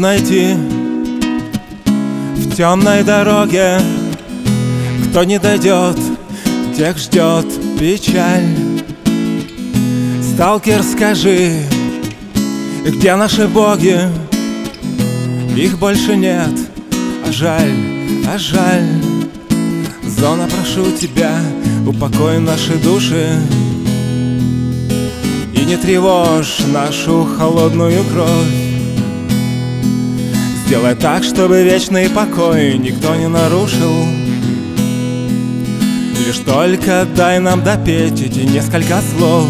найти в темной дороге. Кто не дойдет, тех ждет печаль. Сталкер, скажи, где наши боги? Их больше нет, а жаль, а жаль. Зона, прошу тебя, упокой наши души и не тревожь нашу холодную кровь. Сделай так, чтобы вечный покой никто не нарушил. Лишь только дай нам допеть эти несколько слов.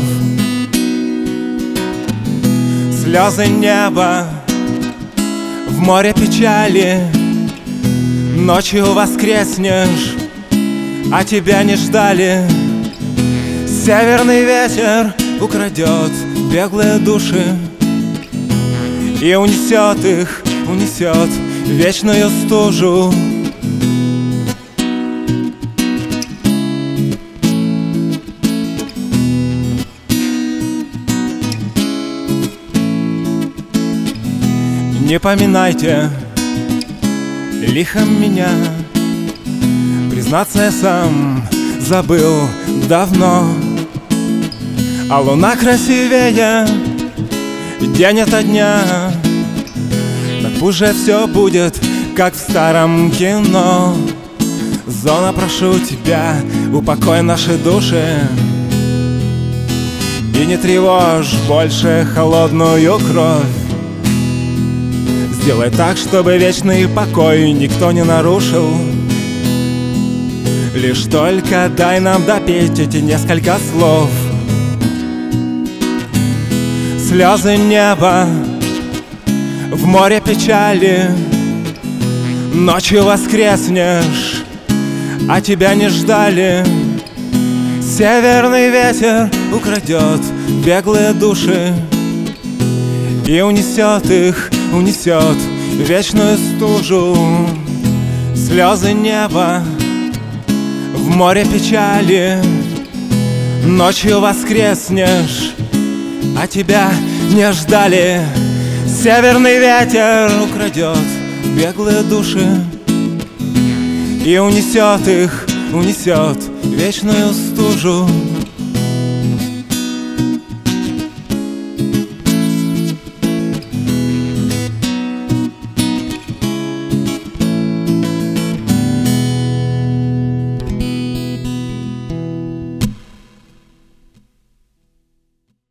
Слезы неба в море печали. Ночью воскреснешь, а тебя не ждали. Северный ветер украдет беглые души и унесет их, унесет в вечную стужу. Не поминайте лихом меня. Признаться, я сам забыл давно. А луна красивее день ото дня. Так пусть же все будет, как в старом кино. Зона, прошу тебя, упокой наши души и не тревожь больше холодную кровь. Сделай так, чтобы вечный покой никто не нарушил. Лишь только дай нам допеть эти несколько слов. Слезы неба в море печали. Ночью воскреснешь, а тебя не ждали. Северный ветер украдет беглые души и унесет их, унесет в вечную стужу. Слезы неба в море печали. Ночью воскреснешь, а тебя не ждали. Северный ветер украдет беглые души и унесет их, унесет в вечную стужу.